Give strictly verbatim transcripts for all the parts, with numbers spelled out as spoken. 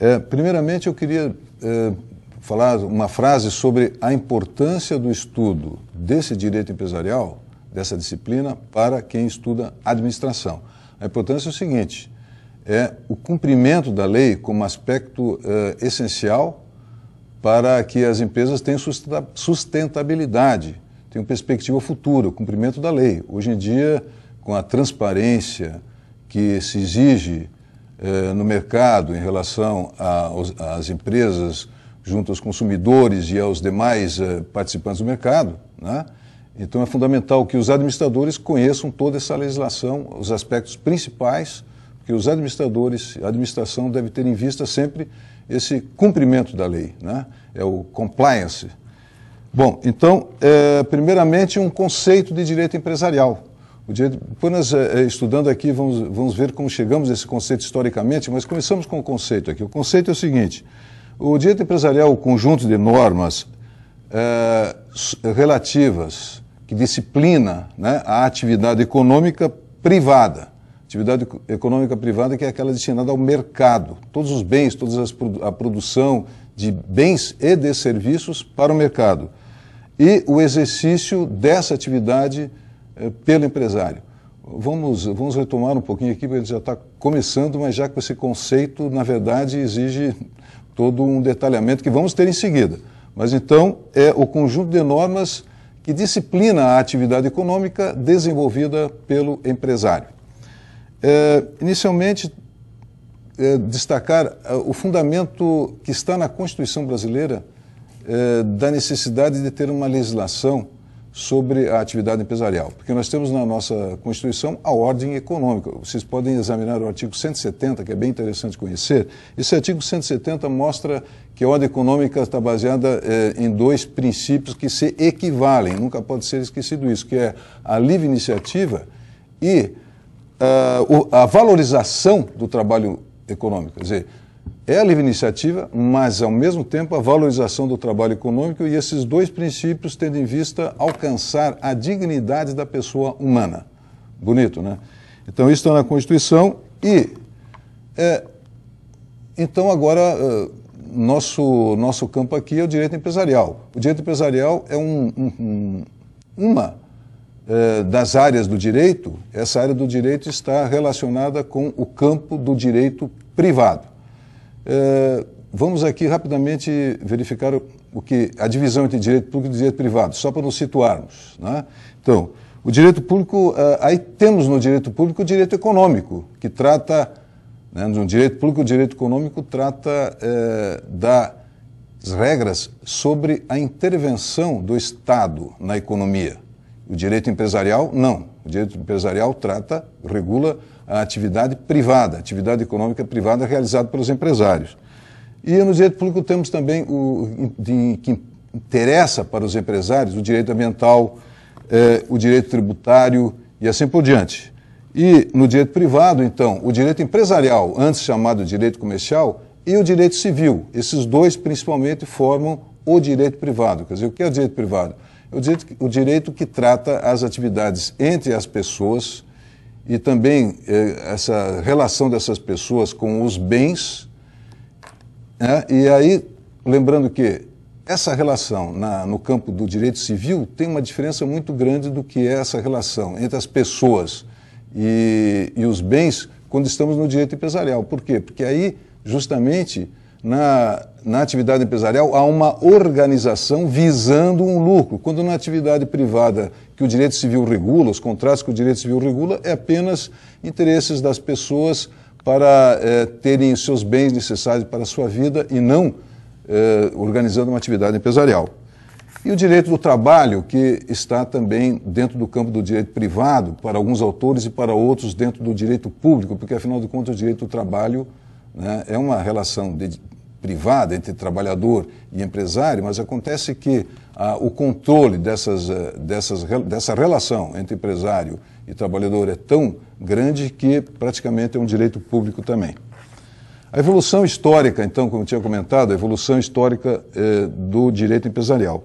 É, primeiramente, eu queria é, falar uma frase sobre a importância do estudo desse direito empresarial, dessa disciplina, para quem estuda administração. A importância é o seguinte, é o cumprimento da lei como aspecto é, essencial para que as empresas tenham sustentabilidade, tenham perspectiva futura, o cumprimento da lei. Hoje em dia, com a transparência que se exige eh, no mercado em relação às empresas junto aos consumidores e aos demais eh, participantes do mercado, né? Então é fundamental que os administradores conheçam toda essa legislação, os aspectos principais, porque os administradores, a administração deve ter em vista sempre esse cumprimento da lei, né? É o compliance. Bom, então, é, primeiramente, um conceito de direito empresarial. O direito, depois nós, é, estudando aqui, vamos, vamos ver como chegamos a esse conceito historicamente, mas começamos com o conceito aqui. O conceito é o seguinte, o direito empresarial é o conjunto de normas é, relativas, que disciplina, né, a atividade econômica privada. Atividade econômica privada que é aquela destinada ao mercado, todos os bens, toda a produção de bens e de serviços para o mercado. E o exercício dessa atividade eh, pelo empresário. Vamos, vamos retomar um pouquinho aqui, porque ele já está começando, mas já com esse conceito, na verdade, exige todo um detalhamento que vamos ter em seguida. Mas então, é o conjunto de normas que disciplina a atividade econômica desenvolvida pelo empresário. É, inicialmente, é, destacar é, o fundamento que está na Constituição brasileira é, da necessidade de ter uma legislação sobre a atividade empresarial, porque nós temos na nossa Constituição a ordem econômica. Vocês podem examinar o artigo cento e setenta, que é bem interessante conhecer. Esse artigo cento e setenta mostra que a ordem econômica está baseada é, em dois princípios que se equivalem, nunca pode ser esquecido isso, que é a livre iniciativa e Uh, a valorização do trabalho econômico, quer dizer, é a livre iniciativa, mas ao mesmo tempo a valorização do trabalho econômico, e esses dois princípios tendo em vista alcançar a dignidade da pessoa humana. Bonito, né? Então isso está na Constituição e é, então agora uh, nosso, nosso campo aqui é o direito empresarial. O direito empresarial é um, um, um, uma das áreas do direito. Essa área do direito está relacionada com o campo do direito privado. É, vamos aqui rapidamente verificar o, o que, a divisão entre direito público e direito privado, só para nos situarmos, né? Então, o direito público, aí temos no direito público o direito econômico, que trata, né, no direito público, o direito econômico trata é, das regras sobre a intervenção do Estado na economia. O direito empresarial, não. O direito empresarial trata, regula a atividade privada, a atividade econômica privada realizada pelos empresários. E no direito público temos também o de, que interessa para os empresários o direito ambiental, eh, o direito tributário e assim por diante. E no direito privado, então, o direito empresarial, antes chamado direito comercial, e o direito civil. Esses dois, principalmente, formam o direito privado. Quer dizer, o que é o direito privado? O direito, o direito que trata as atividades entre as pessoas e também eh, essa relação dessas pessoas com os bens, né? E aí, lembrando que essa relação na, no campo do direito civil tem uma diferença muito grande do que é essa relação entre as pessoas e, e os bens quando estamos no direito empresarial. Por quê? Porque aí, justamente, Na, na atividade empresarial há uma organização visando um lucro, quando na atividade privada que o direito civil regula, os contratos que o direito civil regula, é apenas interesses das pessoas para é, terem os seus bens necessários para a sua vida e não é, organizando uma atividade empresarial. E o direito do trabalho, que está também dentro do campo do direito privado, para alguns autores e para outros dentro do direito público, porque afinal de contas o direito do trabalho, né, é uma relação de, privada entre trabalhador e empresário, mas acontece que ah, o controle dessas, dessas, dessa relação entre empresário e trabalhador é tão grande que praticamente é um direito público também. A evolução histórica, então, como eu tinha comentado, a evolução histórica eh, do direito empresarial.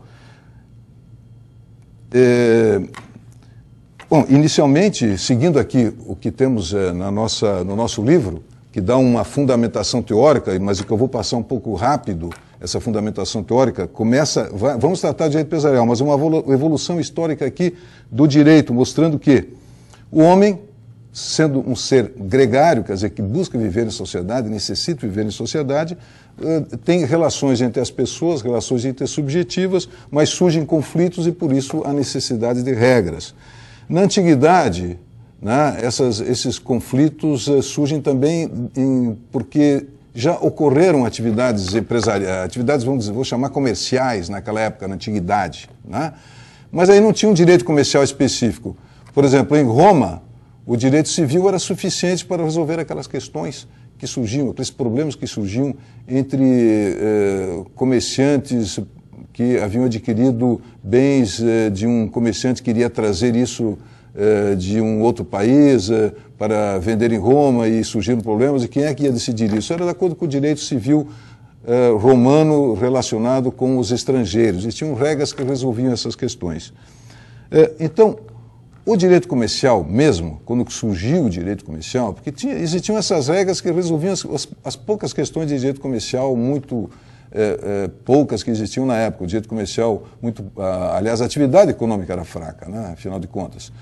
Eh, bom, inicialmente, seguindo aqui o que temos eh, na nossa, no nosso livro, que dá uma fundamentação teórica, mas o que eu vou passar um pouco rápido, essa fundamentação teórica, começa, vai, vamos tratar de direito empresarial, mas uma evolução histórica aqui do direito, mostrando que o homem, sendo um ser gregário, quer dizer, que busca viver em sociedade, necessita viver em sociedade, tem relações entre as pessoas, relações intersubjetivas, mas surgem conflitos e, por isso, a necessidade de regras. Na antiguidade, né, essas, esses conflitos uh, surgem também em, porque já ocorreram atividades empresariais, atividades, vamos dizer, vou chamar comerciais naquela época, na antiguidade, né? Mas aí não tinha um direito comercial específico. Por exemplo, em Roma, o direito civil era suficiente para resolver aquelas questões que surgiam, aqueles problemas que surgiam entre eh, comerciantes que haviam adquirido bens eh, de um comerciante que iria trazer isso eh, de um outro país eh, para vender em Roma e surgiram problemas, e quem é que ia decidir isso? Era de acordo com o direito civil eh, romano relacionado com os estrangeiros, e tinham regras que resolviam essas questões. Eh, então, o direito comercial mesmo, quando surgiu o direito comercial, porque tinha, existiam essas regras que resolviam as, as, as poucas questões de direito comercial, muito é, é, poucas que existiam na época. O direito comercial, muito, ah, aliás, a atividade econômica era fraca, né, afinal de contas.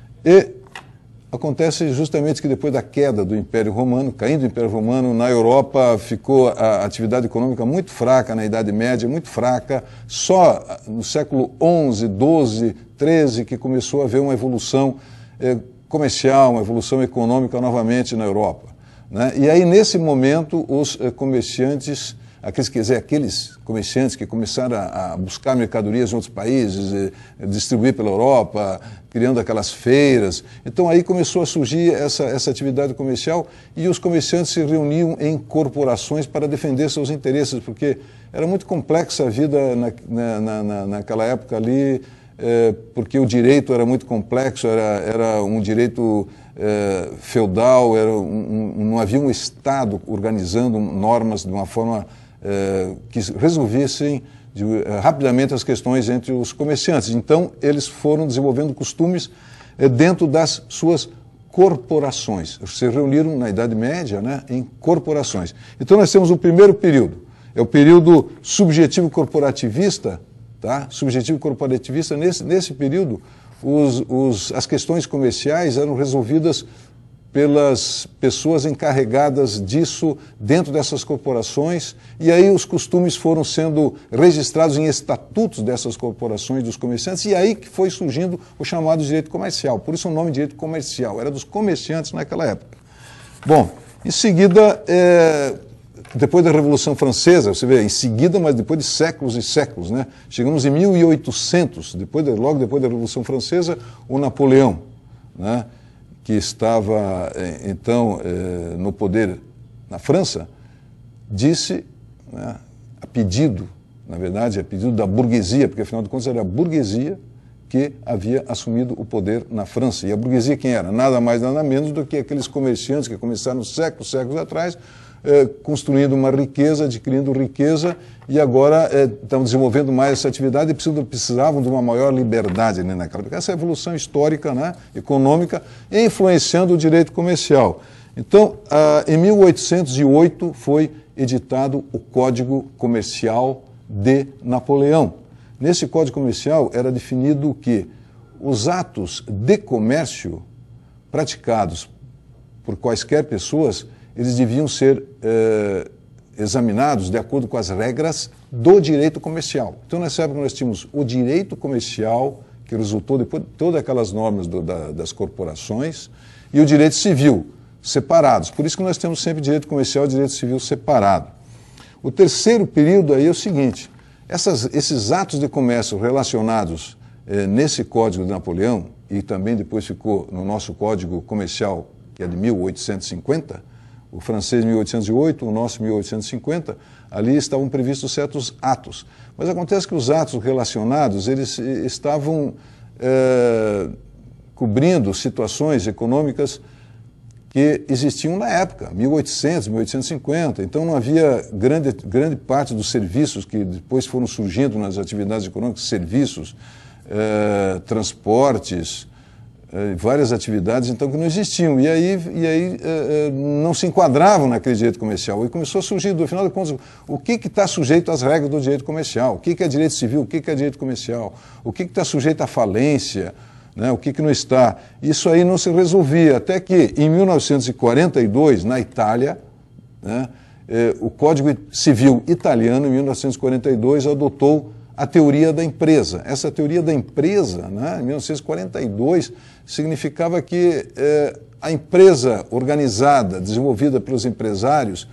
E acontece justamente que depois da queda do Império Romano, caindo o Império Romano, na Europa ficou a atividade econômica muito fraca, na Idade Média, muito fraca. Só no século onze, doze, treze, que começou a haver uma evolução eh, comercial, uma evolução econômica novamente na Europa, né? E aí, nesse momento, os eh, comerciantes, aqueles, quer dizer, aqueles comerciantes que começaram a, a buscar mercadorias em outros países, eh, distribuir pela Europa, criando aquelas feiras. Então aí começou a surgir essa, essa atividade comercial, e os comerciantes se reuniam em corporações para defender seus interesses, porque era muito complexa a vida na, na, na, naquela época ali, é, porque o direito era muito complexo, era, era um direito é, feudal, era um, um, não havia um Estado organizando normas de uma forma é, que resolvessem de, é, rapidamente as questões entre os comerciantes. Então, eles foram desenvolvendo costumes é, dentro das suas corporações. Se reuniram na Idade Média, né, em corporações. Então, nós temos o primeiro período, é o período subjetivo corporativista. Tá? Subjetivo corporativista, nesse, nesse período, os, os, as questões comerciais eram resolvidas pelas pessoas encarregadas disso dentro dessas corporações, e aí os costumes foram sendo registrados em estatutos dessas corporações, dos comerciantes, e aí que foi surgindo o chamado direito comercial. Por isso o nome direito comercial, era dos comerciantes naquela época. Bom, em seguida, é, depois da Revolução Francesa, você vê, em seguida, mas depois de séculos e séculos, né? Chegamos em mil e oitocentos, depois de, logo depois da Revolução Francesa, o Napoleão, né, que estava, então, no poder na França, disse, né, a pedido, na verdade, a pedido da burguesia, porque afinal de contas era a burguesia que havia assumido o poder na França. E a burguesia quem era? Nada mais, nada menos do que aqueles comerciantes que começaram séculos, séculos atrás, Eh, construindo uma riqueza, adquirindo riqueza, e agora eh, estão desenvolvendo mais essa atividade e precisam, precisavam de uma maior liberdade, né, naquela época. Essa evolução histórica, né, econômica, influenciando o direito comercial. Então, ah, em mil oitocentos e oito foi editado o Código Comercial de Napoleão. Nesse Código Comercial era definido que os atos de comércio praticados por quaisquer pessoas, eles deviam ser eh, examinados de acordo com as regras do direito comercial. Então, nessa época, nós tínhamos o direito comercial, que resultou depois de todas aquelas normas do, da, das corporações, e o direito civil, separados. Por isso que nós temos sempre direito comercial e direito civil separado. O terceiro período aí é o seguinte, essas, esses atos de comércio relacionados eh, nesse Código de Napoleão, e também depois ficou no nosso Código Comercial, que é de mil oitocentos e cinquenta, o francês mil oitocentos e oito, o nosso mil oitocentos e cinquenta, ali estavam previstos certos atos. Mas acontece que os atos relacionados, eles estavam é, cobrindo situações econômicas que existiam na época, mil e oitocentos, mil oitocentos e cinquenta. Então não havia grande, grande parte dos serviços que depois foram surgindo nas atividades econômicas, serviços, é, transportes, várias atividades então que não existiam, e aí, e aí eh, não se enquadravam naquele direito comercial. E começou a surgir, do final de contas, o que está sujeito às regras do direito comercial, o que, que é direito civil, o que, que é direito comercial, o que está sujeito à falência, né, o que, que não está. Isso aí não se resolvia, até que em mil novecentos e quarenta e dois, na Itália, né, eh, o Código Civil italiano, em mil novecentos e quarenta e dois, adotou a teoria da empresa. Essa teoria da empresa, né, em mil novecentos e quarenta e dois, significava que eh, a empresa organizada, desenvolvida pelos empresários,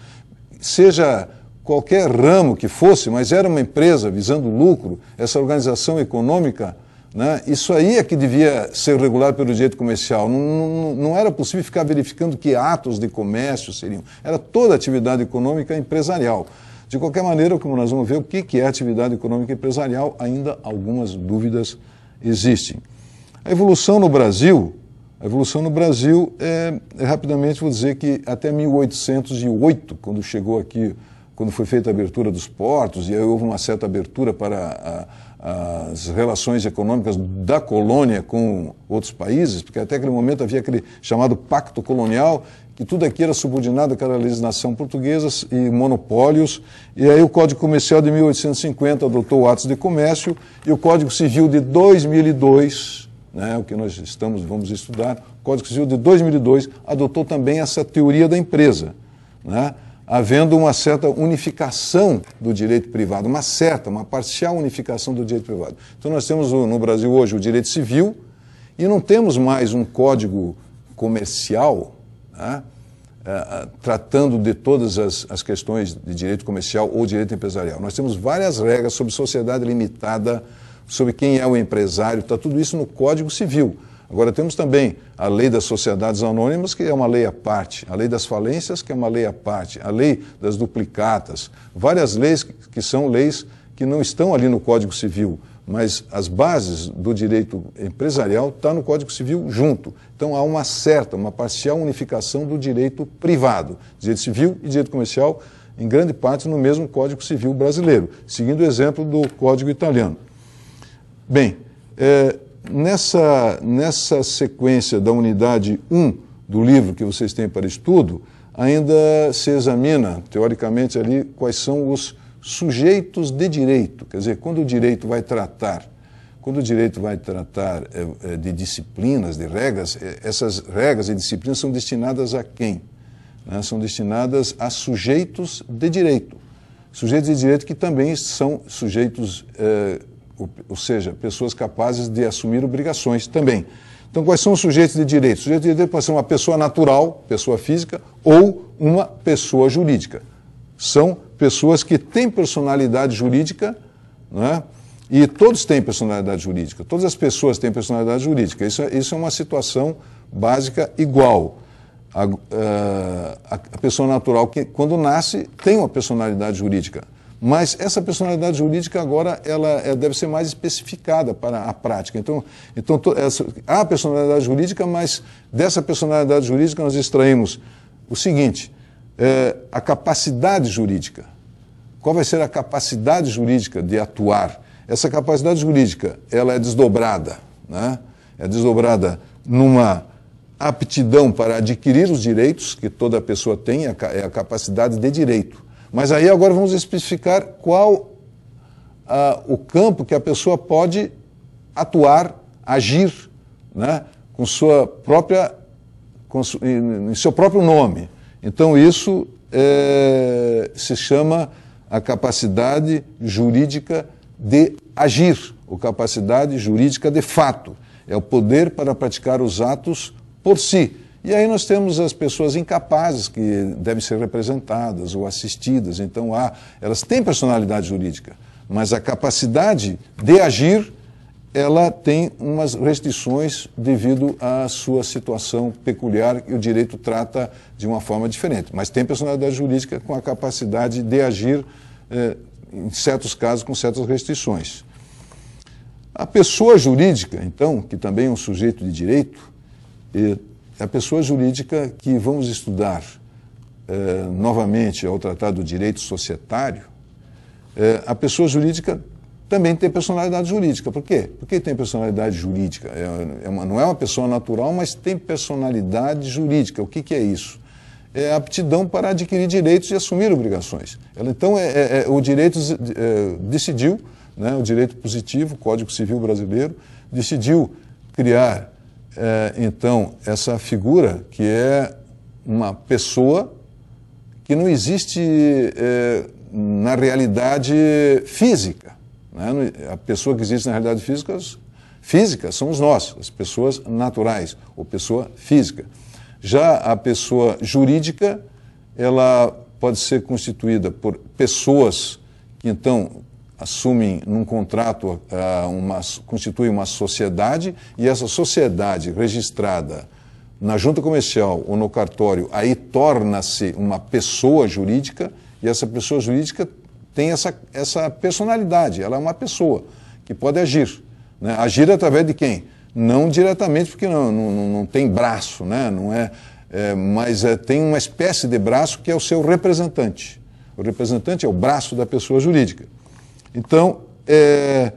seja qualquer ramo que fosse, mas era uma empresa visando lucro, essa organização econômica, né, isso aí é que devia ser regulado pelo direito comercial. Não, não, não era possível ficar verificando que atos de comércio seriam. Era toda atividade econômica empresarial. De qualquer maneira, como nós vamos ver, o que é atividade econômica empresarial, ainda algumas dúvidas existem. A evolução no Brasil, a evolução no Brasil, é, é, rapidamente vou dizer que até mil oitocentos e oito, quando chegou aqui, quando foi feita a abertura dos portos, e aí houve uma certa abertura para a, as relações econômicas da colônia com outros países, porque até aquele momento havia aquele chamado pacto colonial, que tudo aqui era subordinado àquela legislação portuguesa e monopólios, e aí o Código Comercial de mil oitocentos e cinquenta adotou atos de comércio, e o Código Civil de dois mil e dois, né, o que nós estamos, vamos estudar, o Código Civil de dois mil e dois adotou também essa teoria da empresa, né, havendo uma certa unificação do direito privado, uma certa, uma parcial unificação do direito privado. Então nós temos no Brasil hoje o direito civil e não temos mais um código comercial, né, uh, tratando de todas as, as questões de direito comercial ou direito empresarial. Nós temos várias regras sobre sociedade limitada, sobre quem é o empresário, está tudo isso no Código Civil. Agora temos também a lei das sociedades anônimas, que é uma lei à parte, a lei das falências, que é uma lei à parte, a lei das duplicatas, várias leis que são leis que não estão ali no Código Civil, mas as bases do direito empresarial estão no Código Civil junto. Então há uma certa, uma parcial unificação do direito privado, direito civil e direito comercial, em grande parte no mesmo Código Civil brasileiro, seguindo o exemplo do Código italiano. Bem, é, nessa, nessa sequência da unidade um do livro que vocês têm para estudo, ainda se examina, teoricamente, ali quais são os sujeitos de direito. Quer dizer, quando o direito vai tratar, quando o direito vai tratar é, de disciplinas, de regras, essas regras e disciplinas são destinadas a quem? Né? São destinadas a sujeitos de direito. Sujeitos de direito que também são sujeitos... É, ou seja, pessoas capazes de assumir obrigações também. Então, quais são os sujeitos de direito? O sujeito de direito pode ser uma pessoa natural, pessoa física, ou uma pessoa jurídica. São pessoas que têm personalidade jurídica, não é? E todos têm personalidade jurídica, todas as pessoas têm personalidade jurídica. Isso é, isso é uma situação básica igual. A, a, a pessoa natural, que quando nasce, tem uma personalidade jurídica. Mas essa personalidade jurídica agora ela, ela deve ser mais especificada para a prática. Então, então to, essa, há personalidade jurídica, mas dessa personalidade jurídica nós extraímos o seguinte, é, a capacidade jurídica. Qual vai ser a capacidade jurídica de atuar? Essa capacidade jurídica ela é desdobrada, né? É desdobrada numa aptidão para adquirir os direitos que toda pessoa tem, é a capacidade de direito. Mas aí agora vamos especificar qual ah, o campo que a pessoa pode atuar, agir, né, com sua própria, com su, em, em seu próprio nome. Então isso é, se chama a capacidade jurídica de agir, ou capacidade jurídica de fato. É o poder para praticar os atos por si. E aí nós temos as pessoas incapazes que devem ser representadas ou assistidas. Então, há, elas têm personalidade jurídica, mas a capacidade de agir, ela tem umas restrições devido à sua situação peculiar e o direito trata de uma forma diferente. Mas tem personalidade jurídica com a capacidade de agir, eh, em certos casos, com certas restrições. A pessoa jurídica, então, que também é um sujeito de direito, eh, a pessoa jurídica que vamos estudar eh, novamente ao tratar do direito societário, eh, a pessoa jurídica também tem personalidade jurídica. Por quê? Por que tem personalidade jurídica? É, é uma, não é uma pessoa natural, mas tem personalidade jurídica. O que, que é isso? É a aptidão para adquirir direitos e assumir obrigações. Ela, então, é, é, é, o direito é, decidiu, né, o direito positivo, o Código Civil brasileiro, decidiu criar, é, então, essa figura que é uma pessoa que não existe é, na realidade física. Né? A pessoa que existe na realidade física, física somos nós, as pessoas naturais, ou pessoa física. Já a pessoa jurídica, ela pode ser constituída por pessoas que, então, assumem num contrato, uma, constituem uma sociedade, e essa sociedade registrada na junta comercial ou no cartório, aí torna-se uma pessoa jurídica, e essa pessoa jurídica tem essa, essa personalidade, ela é uma pessoa que pode agir. Né? Agir através de quem? Não diretamente, porque não, não, não tem braço, né? Não é, é, mas é, tem uma espécie de braço que é o seu representante. O representante é o braço da pessoa jurídica. Então, é,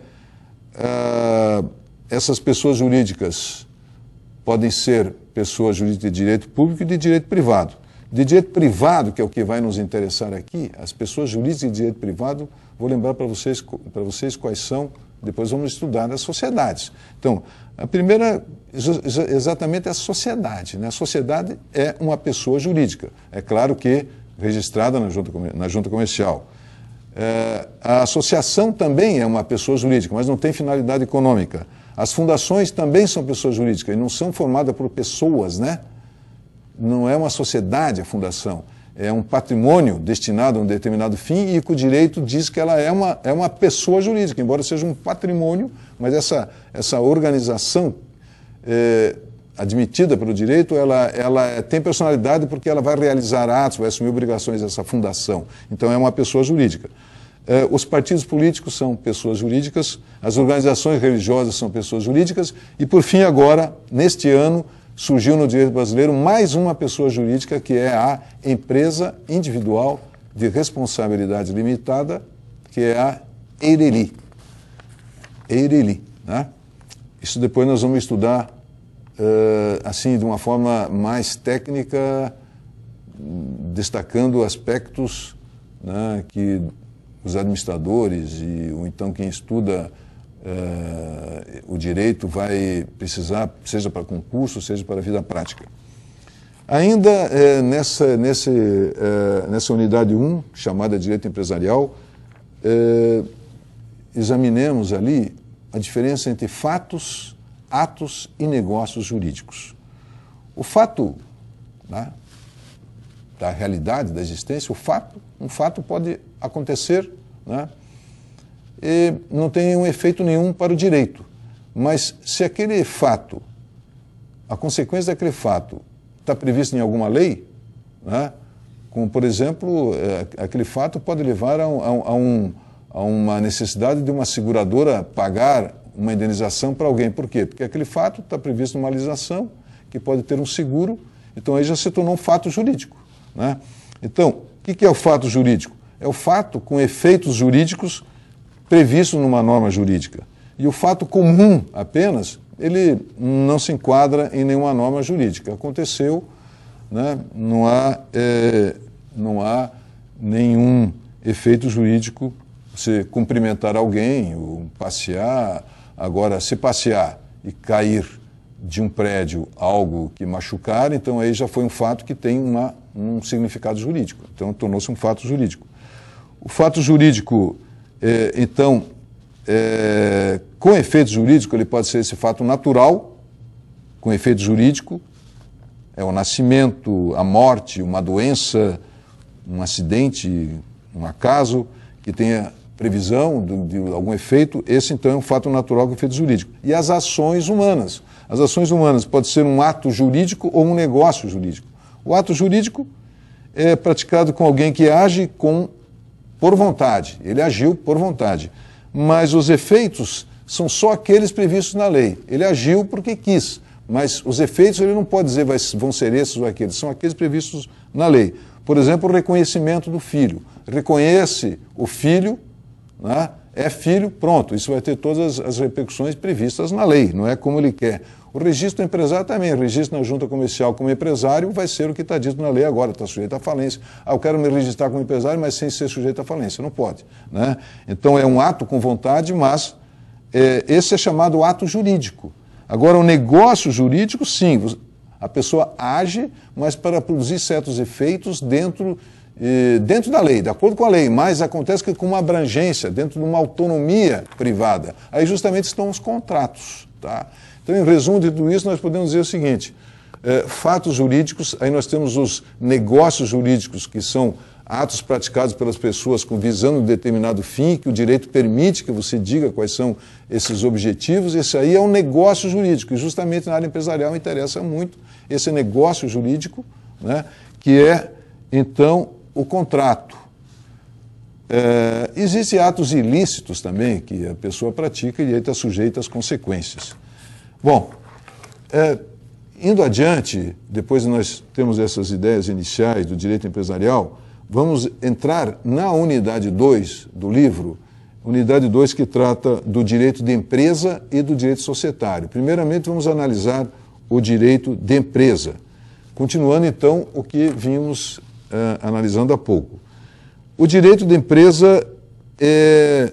é, essas pessoas jurídicas podem ser pessoas jurídicas de direito público e de direito privado. De direito privado, que é o que vai nos interessar aqui, as pessoas jurídicas de direito privado, vou lembrar para vocês, para vocês quais são, depois vamos estudar as sociedades. Então, a primeira, exatamente, é a sociedade. Né? A sociedade é uma pessoa jurídica, é claro que registrada na junta, na junta comercial. É, a associação também é uma pessoa jurídica, mas não tem finalidade econômica. As fundações também são pessoas jurídicas e não são formadas por pessoas, né? Não é uma sociedade a fundação, é um patrimônio destinado a um determinado fim e que o direito diz que ela é uma, é uma pessoa jurídica, embora seja um patrimônio, mas essa, essa organização é, admitida pelo direito, ela, ela tem personalidade porque ela vai realizar atos, vai assumir obrigações dessa fundação. Então é uma pessoa jurídica. É, os partidos políticos são pessoas jurídicas, as organizações religiosas são pessoas jurídicas e, por fim, agora, neste ano, surgiu no direito brasileiro mais uma pessoa jurídica, que é a empresa individual de responsabilidade limitada, que é a EIRELI. EIRELI, né? Isso depois nós vamos estudar uh, assim, de uma forma mais técnica, destacando aspectos, né, que os administradores e ou então quem estuda Uh, o direito vai precisar, seja para concurso, seja para a vida prática. Ainda uh, nessa, nesse, uh, nessa unidade um, chamada Direito Empresarial, uh, examinemos ali a diferença entre fatos, atos e negócios jurídicos. O fato, né, da realidade, da existência, o fato, um fato pode acontecer, né, e não tem um efeito nenhum para o direito. Mas se aquele fato, a consequência daquele fato, está prevista em alguma lei, né, como, por exemplo, é, aquele fato pode levar a, um, a, um, a uma necessidade de uma seguradora pagar uma indenização para alguém. Por quê? Porque aquele fato está previsto numa legislação que pode ter um seguro, então aí já se tornou um fato jurídico. Né? Então, o que, que é o fato jurídico? É o fato com efeitos jurídicos previsto numa norma jurídica. E o fato comum apenas, ele não se enquadra em nenhuma norma jurídica. Aconteceu, né, não há, é, não há nenhum efeito jurídico. Você cumprimentar alguém, ou passear. Agora, se passear e cair de um prédio algo que machucar, então aí já foi um fato que tem uma, um significado jurídico. Então tornou-se um fato jurídico. O fato jurídico, É, então, é, com efeito jurídico, ele pode ser esse fato natural, com efeito jurídico, é o nascimento, a morte, uma doença, um acidente, um acaso, que tenha previsão de, de algum efeito, esse então é um fato natural com efeito jurídico. E as ações humanas. As ações humanas pode ser um ato jurídico ou um negócio jurídico. O ato jurídico é praticado com alguém que age com por vontade, ele agiu por vontade, mas os efeitos são só aqueles previstos na lei. Ele agiu porque quis, mas os efeitos ele não pode dizer vai, vão ser esses ou aqueles, são aqueles previstos na lei. Por exemplo, o reconhecimento do filho. Reconhece o filho, né, é filho, pronto, isso vai ter todas as repercussões previstas na lei, não é como ele quer. O registro do empresário também, o registro na junta comercial como empresário vai ser o que está dito na lei agora, está sujeito à falência. Ah, eu quero me registrar como empresário, mas sem ser sujeito à falência, não pode. Né? Então é um ato com vontade, mas é, esse é chamado ato jurídico. Agora o negócio jurídico, sim, a pessoa age, mas para produzir certos efeitos dentro, eh, dentro da lei, de acordo com a lei, mas acontece que com uma abrangência, dentro de uma autonomia privada. Aí justamente estão os contratos, tá? Então, em resumo de tudo isso, nós podemos dizer o seguinte, eh, fatos jurídicos, aí nós temos os negócios jurídicos, que são atos praticados pelas pessoas com visando um determinado fim, que o direito permite que você diga quais são esses objetivos, esse aí é um negócio jurídico, e justamente na área empresarial interessa muito esse negócio jurídico, né, que é, então, o contrato. É, existem atos ilícitos também, que a pessoa pratica e aí está sujeita às consequências. Bom, é, indo adiante, depois de nós temos essas ideias iniciais do direito empresarial, vamos entrar na unidade dois do livro, unidade dois que trata do direito de empresa e do direito societário. Primeiramente, vamos analisar o direito de empresa. Continuando, então, o que vimos eh, analisando há pouco. O direito de empresa é,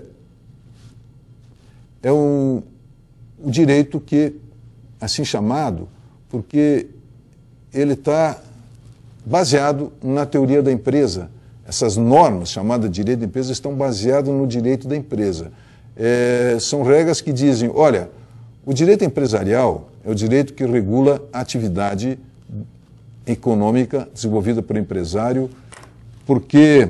é um, um direito que, assim chamado, porque ele está baseado na teoria da empresa. Essas normas, chamadas de direito da empresa, estão baseadas no direito da empresa. É, são regras que dizem, olha, o direito empresarial é o direito que regula a atividade econômica desenvolvida pelo empresário, porque,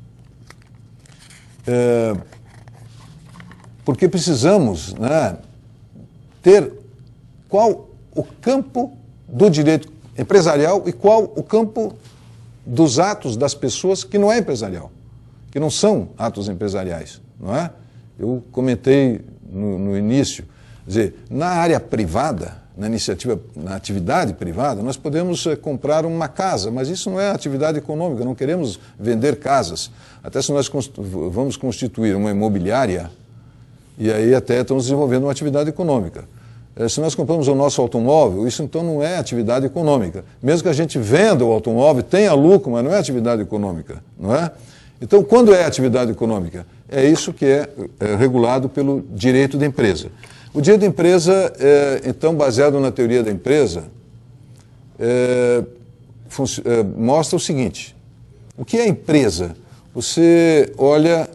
é, porque precisamos, né, ter qual o campo do direito empresarial e qual o campo dos atos das pessoas que não é empresarial, que não são atos empresariais, não é? Eu comentei no, no início, quer dizer, na área privada, na iniciativa, na atividade privada, nós podemos é, comprar uma casa, mas isso não é atividade econômica, não queremos vender casas. Até se nós const- vamos constituir uma imobiliária, e aí até estamos desenvolvendo uma atividade econômica. Se nós compramos o nosso automóvel, isso então não é atividade econômica. Mesmo que a gente venda o automóvel, tenha lucro, mas não é atividade econômica, não é? Então, quando é atividade econômica? É isso que é, é regulado pelo direito da empresa. O direito da empresa, é, então, baseado na teoria da empresa, é, é, mostra o seguinte, o que é empresa? Você olha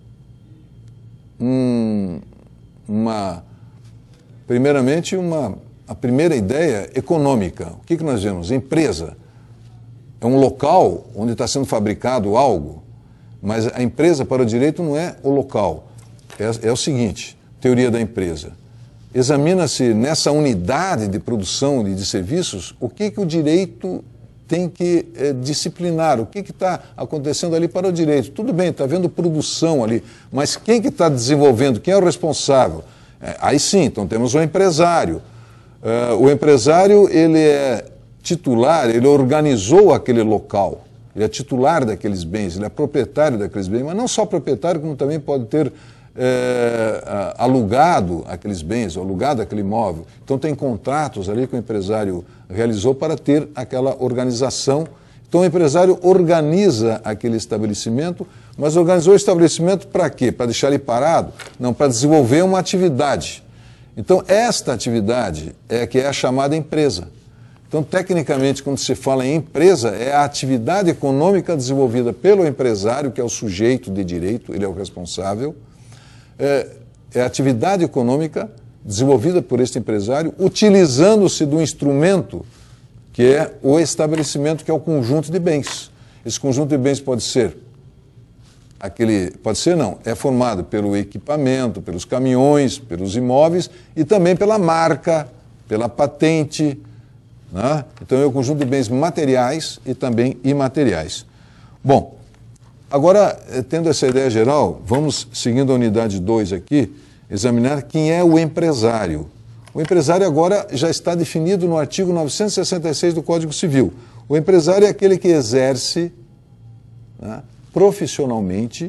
um, uma... Primeiramente, uma, a primeira ideia econômica. O que, que nós vemos? Empresa é um local onde está sendo fabricado algo, mas a empresa para o direito não é o local. É, é o seguinte, teoria da empresa. Examina-se nessa unidade de produção de, de serviços o que, que o direito tem que é, disciplinar, o que está acontecendo ali para o direito. Tudo bem, está havendo produção ali, mas quem que está desenvolvendo, quem é o responsável? É, aí sim, então temos o empresário. Uh, o empresário, ele é titular, ele organizou aquele local, ele é titular daqueles bens, ele é proprietário daqueles bens, mas não só proprietário, como também pode ter é, alugado aqueles bens, alugado aquele imóvel. Então tem contratos ali que o empresário realizou para ter aquela organização. Então o empresário organiza aquele estabelecimento, mas organizou o estabelecimento para quê? Para deixar ele parado? Não, para desenvolver uma atividade. Então esta atividade é que é a chamada empresa. Então tecnicamente, quando se fala em empresa, é a atividade econômica desenvolvida pelo empresário, que é o sujeito de direito, ele é o responsável, é, é a atividade econômica desenvolvida por este empresário, utilizando-se do instrumento que é o estabelecimento, que é o conjunto de bens. Esse conjunto de bens pode ser, aquele, pode ser não, é formado pelo equipamento, pelos caminhões, pelos imóveis e também pela marca, pela patente, né? Então é o conjunto de bens materiais e também imateriais. Bom, agora, tendo essa ideia geral, vamos, seguindo a unidade dois aqui, examinar quem é o empresário. O empresário agora já está definido no artigo novecentos e sessenta e seis do Código Civil. O empresário é aquele que exerce, né, profissionalmente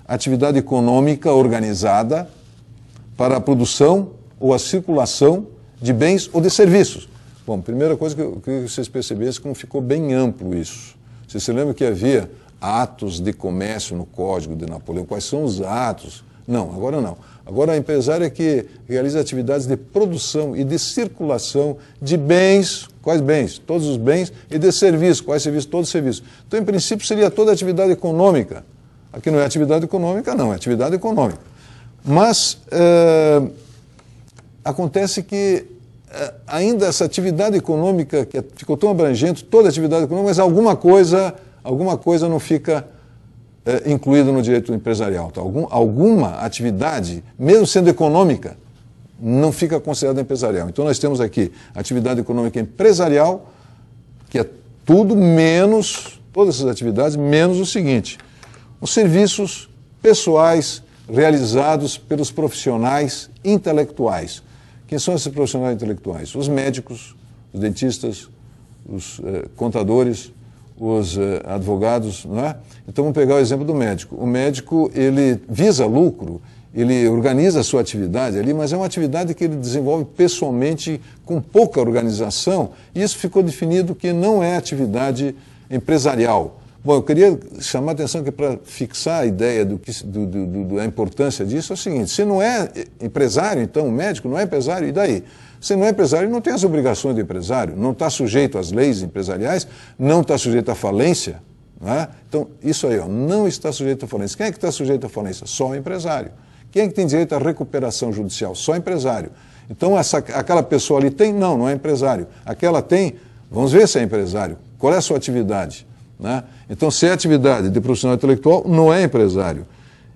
atividade econômica organizada para a produção ou a circulação de bens ou de serviços. Bom, primeira coisa que eu queria que vocês percebessem como ficou bem amplo isso. Vocês se lembram que havia atos de comércio no Código de Napoleão? Quais são os atos? Não, agora não. Agora a empresária é que realiza atividades de produção e de circulação de bens. Quais bens? Todos os bens. E de serviços. Quais serviços? Todos os serviços. Então, em princípio, seria toda atividade econômica. Aqui não é atividade econômica, não. É atividade econômica. Mas é, acontece que é, ainda essa atividade econômica, que ficou tão abrangente, toda atividade econômica, mas alguma coisa, alguma coisa não fica é, incluída no direito empresarial. Tá? Algum, alguma atividade, mesmo sendo econômica, não fica considerada empresarial. Então nós temos aqui atividade econômica empresarial, que é tudo menos, todas essas atividades, menos o seguinte: os serviços pessoais realizados pelos profissionais intelectuais. Quem são esses profissionais intelectuais? Os médicos, os dentistas, os eh, contadores, os eh, advogados, não é? Então vamos pegar o exemplo do médico. O médico, ele visa lucro, ele organiza a sua atividade ali, mas é uma atividade que ele desenvolve pessoalmente com pouca organização, e isso ficou definido que não é atividade empresarial. Bom, eu queria chamar a atenção que para fixar a ideia do que, do, do, do, da importância disso é o seguinte: se não é empresário, então o médico não é empresário, e daí? Se não é empresário, não tem as obrigações do empresário, não está sujeito às leis empresariais, não está sujeito à falência. Não é? Então, isso aí, ó, não está sujeito à falência. Quem é que está sujeito à falência? Só o empresário. Quem é que tem direito à recuperação judicial? Só o empresário. Então, essa, aquela pessoa ali tem? Não, não é empresário. Aquela tem? Vamos ver se é empresário. Qual é a sua atividade? Né? Então, se é atividade de profissional intelectual, não é empresário.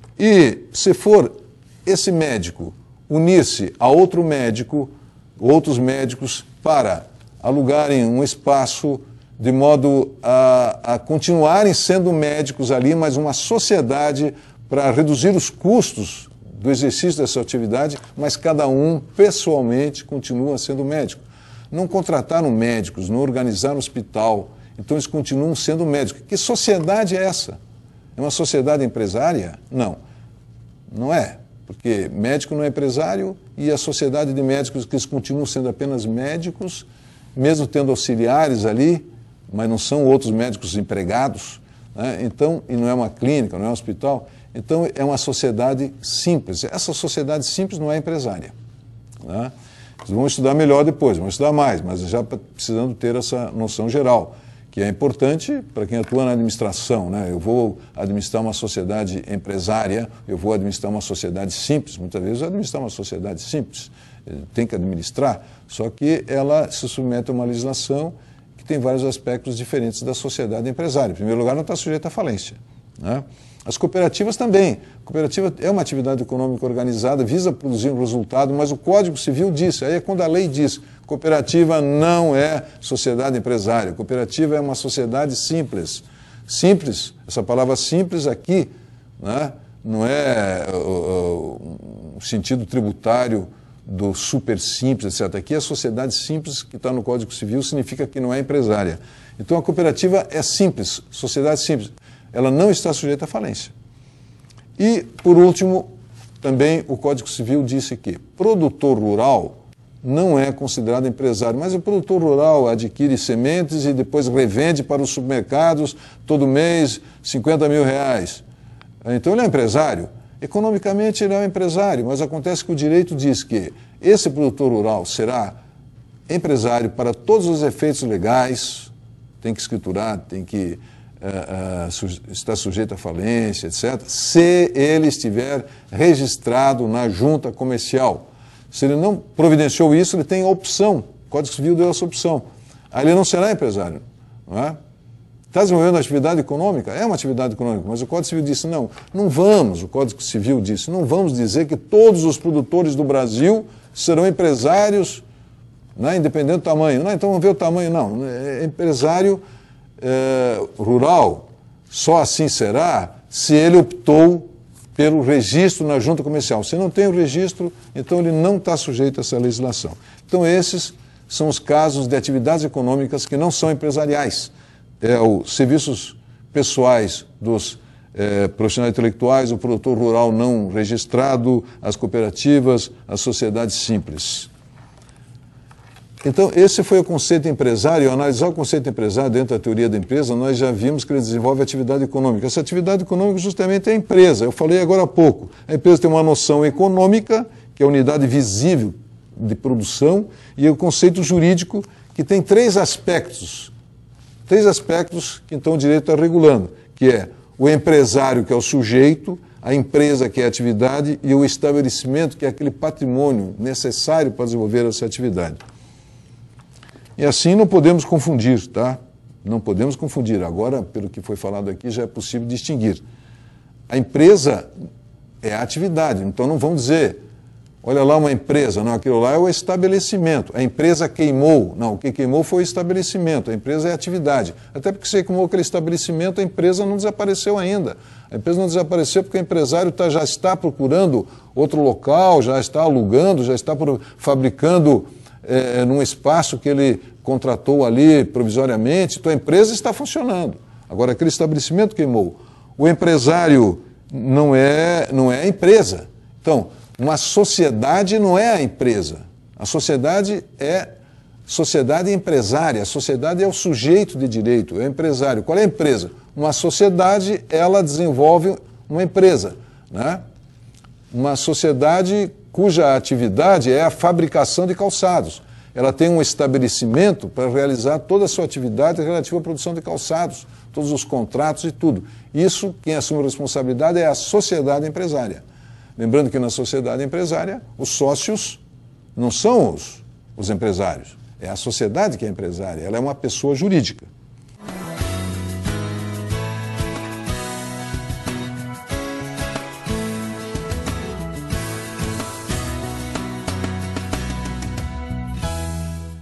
E se for esse médico unir-se a outro médico, outros médicos, para alugarem um espaço de modo a, a continuarem sendo médicos ali, mas uma sociedade para reduzir os custos do exercício dessa atividade, mas cada um pessoalmente continua sendo médico. Não contrataram médicos, não organizaram um hospital, então eles continuam sendo médicos. Que sociedade é essa? É uma sociedade empresária? Não, não é, porque médico não é empresário e a sociedade de médicos que eles continuam sendo apenas médicos, mesmo tendo auxiliares ali, mas não são outros médicos empregados, né? Então, e não é uma clínica, não é um hospital, então é uma sociedade simples. Essa sociedade simples não é empresária, né? Vamos estudar melhor depois, vamos estudar mais, mas já precisando ter essa noção geral, que é importante para quem atua na administração, né? Eu vou administrar uma sociedade empresária, eu vou administrar uma sociedade simples, muitas vezes eu administrar uma sociedade simples, tem que administrar, só que ela se submete a uma legislação que tem vários aspectos diferentes da sociedade empresária. Em primeiro lugar, não está sujeita à falência, né? As cooperativas também. A cooperativa é uma atividade econômica organizada, visa produzir um resultado, mas o Código Civil diz, aí é quando a lei diz, cooperativa não é sociedade empresária, cooperativa é uma sociedade simples. Simples, essa palavra simples aqui, né, não é o, o sentido tributário do super simples, etcétera. Aqui a sociedade simples que está no Código Civil significa que não é empresária. Então a cooperativa é simples, sociedade simples. Ela não está sujeita à falência. E, por último, também o Código Civil disse que produtor rural não é considerado empresário, mas o produtor rural adquire sementes e depois revende para os supermercados todo mês cinquenta mil reais. Então ele é empresário. Economicamente ele é um empresário, mas acontece que o direito diz que esse produtor rural será empresário para todos os efeitos legais, tem que escriturar, tem que Uh, uh, su está sujeito à falência, etcétera, se ele estiver registrado na junta comercial. Se ele não providenciou isso, ele tem a opção. O Código Civil deu essa opção. Aí ele não será empresário. Não é? Está desenvolvendo atividade econômica? É uma atividade econômica, mas o Código Civil disse, não, não vamos, o Código Civil disse, não vamos dizer que todos os produtores do Brasil serão empresários, né, independente do tamanho. Não, então vamos ver o tamanho, não. É empresário É, rural, só assim será se ele optou pelo registro na junta comercial. Se não tem o registro, então ele não está sujeito a essa legislação. Então esses são os casos de atividades econômicas que não são empresariais. É os serviços pessoais dos é, profissionais intelectuais, o produtor rural não registrado, as cooperativas, as sociedades simples. Então, esse foi o conceito empresário. Ao analisar o conceito empresário dentro da teoria da empresa, nós já vimos que ele desenvolve atividade econômica. Essa atividade econômica justamente é a empresa. Eu falei agora há pouco. A empresa tem uma noção econômica, que é a unidade visível de produção, e o conceito jurídico, que tem três aspectos. Três aspectos que então o direito está regulando, que é o empresário, que é o sujeito, a empresa, que é a atividade, e o estabelecimento, que é aquele patrimônio necessário para desenvolver essa atividade. E assim não podemos confundir, tá? Não podemos confundir. Agora, pelo que foi falado aqui, já é possível distinguir. A empresa é a atividade, então não vamos dizer, olha lá uma empresa, não, aquilo lá é o estabelecimento. A empresa queimou, não, o que queimou foi o estabelecimento, a empresa é a atividade. Até porque se queimou aquele estabelecimento, a empresa não desapareceu ainda. A empresa não desapareceu porque o empresário tá, já está procurando outro local, já está alugando, já está fabricando É, num espaço que ele contratou ali provisoriamente, então a empresa está funcionando. Agora, aquele estabelecimento queimou. O empresário não é, não é a empresa. Então, uma sociedade não é a empresa. A sociedade é sociedade empresária. A sociedade é o sujeito de direito, é o empresário. Qual é a empresa? Uma sociedade, ela desenvolve uma empresa, né? Uma sociedade cuja atividade é a fabricação de calçados. Ela tem um estabelecimento para realizar toda a sua atividade relativa à produção de calçados, todos os contratos e tudo. Isso, quem assume a responsabilidade é a sociedade empresária. Lembrando que na sociedade empresária, os sócios não são os, os empresários, é a sociedade que é empresária, ela é uma pessoa jurídica.